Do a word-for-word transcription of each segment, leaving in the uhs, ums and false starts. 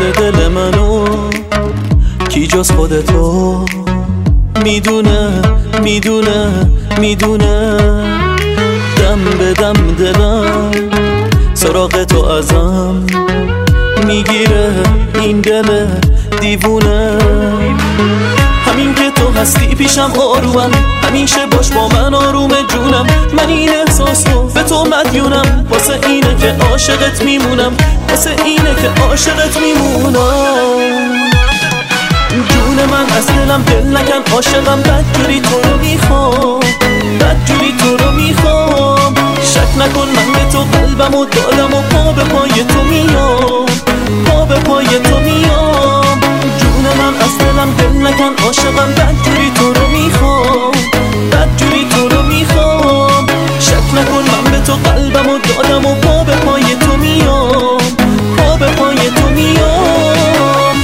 دل منو کی جز خودتو میدونه میدونه میدونه دم به دم دلم سراغ تو ازم میگیره این دل دیوونه. همین که تو هستی پیشم آرومم، همیشه باش با من آروم جونم. من این احساسو به تو مدیونم، واسه اینه که عاشقت میمونم، واسه اینه که عاشقت میمونم. جون من از دلم دل نکن، عاشقم بدجوری تو رو میخوام، بدجوری تو رو میخوام. شک نکن من به تو قلبمو دادم و پا به پای تو میام، پا به پای تو میام. جون من از دلم دل نکن، عاشقم بدجوری تو رو میخوام، بدجوری تو رو میخوام. شک نکن من به تو قلبمو دادم و پا به پای تو میام، پا به پای تو میام.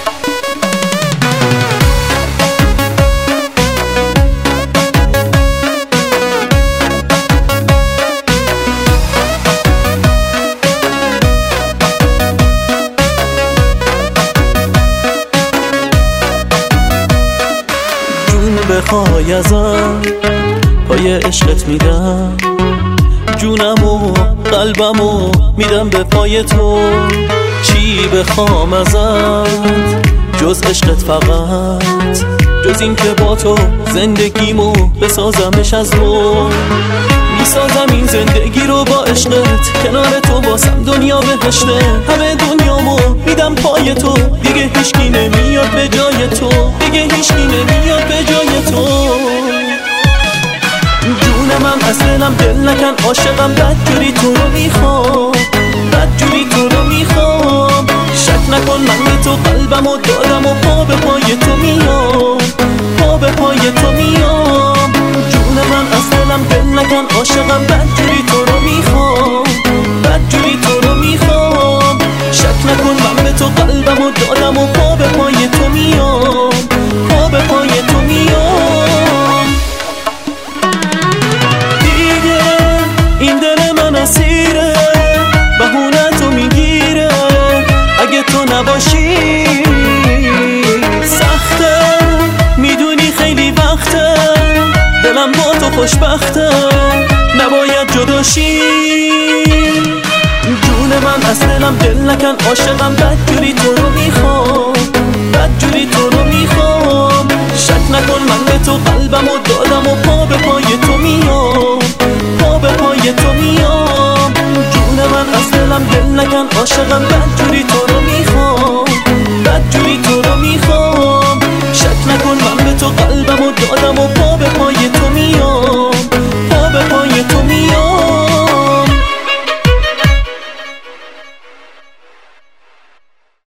بخوای ازم پای عشقت میدم، جونم و قلبمو میدم به پای تو. چی بخوام ازت جز عشقت، فقط جز این که با تو زندگیمو بسازمش از نو. میسازم این زندگی رو با عشقت، کنار تو باسم دنیا بهشته. همه دنیامو میدم پای تو، دیگه هیچکی نمیاد به جای تو، دیگه هیچکی نمیاد به جای تو. جون من از دلم دل نکن، عاشقم بدجوری تو رو میخوام، بدجوری تو رو میخوام. شک نکن من به تو قلبمو دادم و پا به پای تو میام، پا به پای تو میام. جون من از دلم دل نکن، عاشقم بدجوری تو رو میخوام، بدجوری تو رو میخوام. شک نکن من به تو قلبمو دادم و پا به پای تو میام، پا به پای تو میام. دیگه این دل من اسیره، بهونه تو میگیره. اگه تو نباشی سخته، میدونی خیلی وقته دلم با تو خوشبخته، نباید جداشی. جون من از دلم دل نکن، عاشقم بدجوری تو رو میخوام، بدجوری تو رو میخوام. شک نکن من به تو قلبمو دادم و پا به پای تو میام، پا به پای تو میام. جون من از دلم دل نکن، عاشقم بدجوری تو رو